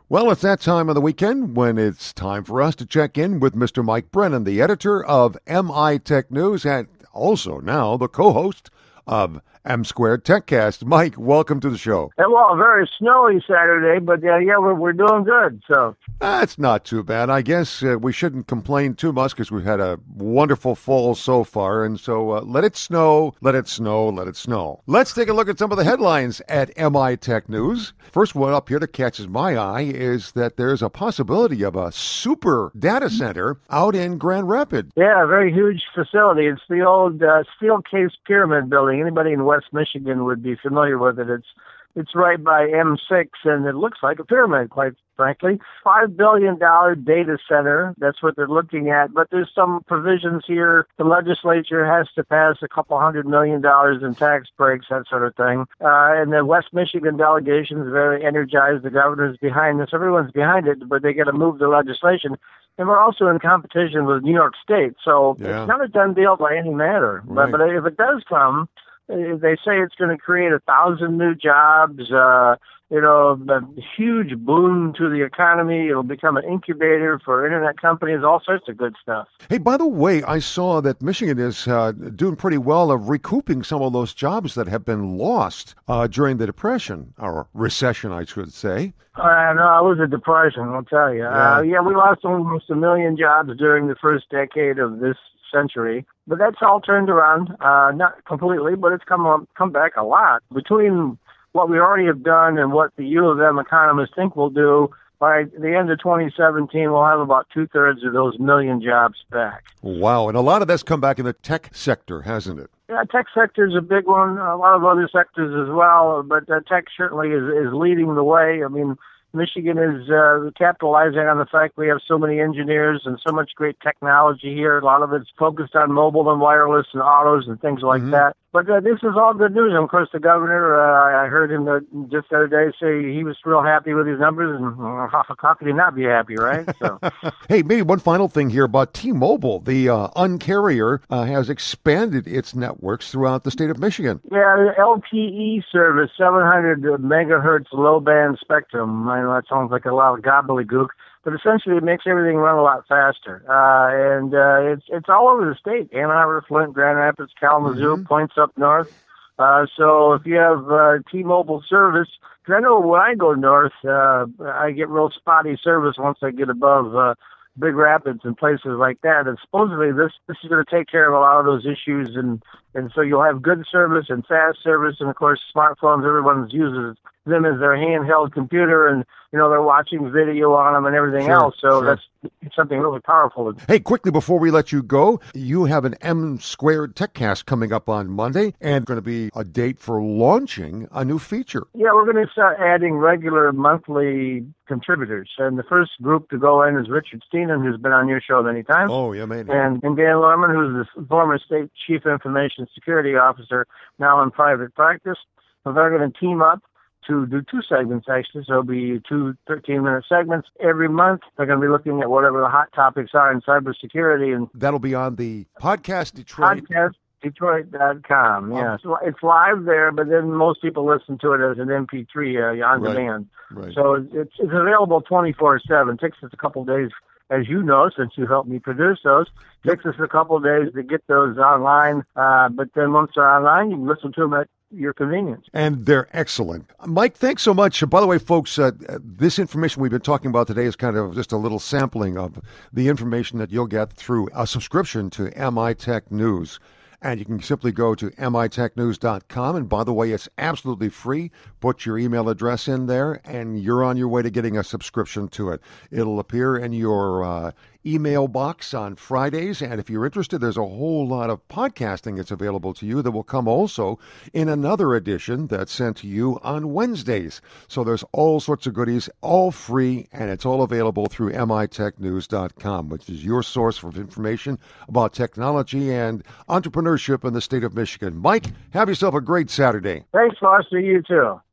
Well, it's that time of the weekend when it's time for us to check in with Mr. Mike Brennan, the editor of MI Tech News and also now the co-host of M Squared TechCast. Mike, welcome to the show. Well, a very snowy Saturday, but we're doing good. So That's not too bad. I guess we shouldn't complain too much because we've had a wonderful fall so far. And so let it snow, let it snow, let it snow. Let's take a look at some of the headlines at MI Tech News. First one up here that catches my eye is that there's a possibility of a super data center out in Grand Rapids. yeah, a very huge facility. It's the old steel case pyramid building. Anybody in West Michigan would be familiar with it. It's right by M6, and it looks like a pyramid, quite frankly. $5 billion data center, that's what they're looking at. But there's some provisions here. The legislature has to pass a couple $100 million in tax breaks, that sort of thing. And the West Michigan delegation is very energized. The governor's behind this. Everyone's behind it, but they got to move the legislation. And we're also in competition with New York State. So It's not a done deal by any matter. Right. But if it does come, they say it's going to create 1,000 new jobs, a huge boom to the economy. It'll become an incubator for internet companies, all sorts of good stuff. Hey, by the way, I saw that Michigan is doing pretty well of recouping some of those jobs that have been lost during the Depression, or recession, I should say. No, it was a depression, I'll tell you. We lost almost 1 million jobs during the first decade of this century, but that's all turned around, not completely, but it's come back a lot. Between what we already have done and what the U of M economists think we'll do, by the end of 2017, we'll have about 2/3 of those 1 million jobs back. Wow, and a lot of that's come back in the tech sector, hasn't it? Yeah, tech sector is a big one. A lot of other sectors as well, but tech certainly is leading the way. I mean, Michigan is capitalizing on the fact we have so many engineers and so much great technology here. A lot of it's focused on mobile and wireless and autos and things like that. But this is all good news. And of course, the governor, I heard him just the other day say he was real happy with his numbers. And how could he not be happy, right? So, Hey, maybe one final thing here about T-Mobile. The Un-carrier has expanded its networks throughout the state of Michigan. yeah, the LTE service, 700 megahertz low-band spectrum. I know that sounds like a lot of gobbledygook, but essentially it makes everything run a lot faster. It's all over the state. Ann Arbor, Flint, Grand Rapids, Kalamazoo, points up north. So if you have T-Mobile service, because I know when I go north, I get real spotty service once I get above Big Rapids and places like that. And supposedly this is going to take care of a lot of those issues, and so you'll have good service and fast service, and of course smartphones, everyone uses them as their handheld computer, and they're watching video on them and everything else. So that's something really powerful. Hey, quickly before we let you go, you have an M Squared TechCast coming up on Monday, and going to be a date for launching a new feature. Yeah, we're going to start adding regular monthly contributors, and the first group to go in is Richard Steenan, who's been on your show many times. Oh, yeah, man. And Dan Lorman, who's the former state chief information security officer, now in private practice. So they're going to team up to do 2 segments, actually. So it'll be 2 13-minute segments every month. They're going to be looking at whatever the hot topics are in cybersecurity. And that'll be on the Podcast Detroit. PodcastDetroit.com. Yeah, it's live there, but then most people listen to it as an MP3 on demand. Right. So it's available 24/7. It takes us a couple of days, as you know, since you helped me produce those. It takes us a couple of days to get those online, but then once they're online, you can listen to them at your convenience. And they're excellent. Mike, thanks so much. By the way, folks, this information we've been talking about today is kind of just a little sampling of the information that you'll get through a subscription to MI Tech News. And you can simply go to mitechnews.com. And by the way, it's absolutely free. Put your email address in there, and you're on your way to getting a subscription to it. It'll appear in your email box on Fridays. And if you're interested, there's a whole lot of podcasting that's available to you that will come also in another edition that's sent to you on Wednesdays. So there's all sorts of goodies, all free, and it's all available through mitechnews.com, which is your source for information about technology and entrepreneurship in the state of Michigan. Mike, have yourself a great Saturday. Thanks, Foster. You too.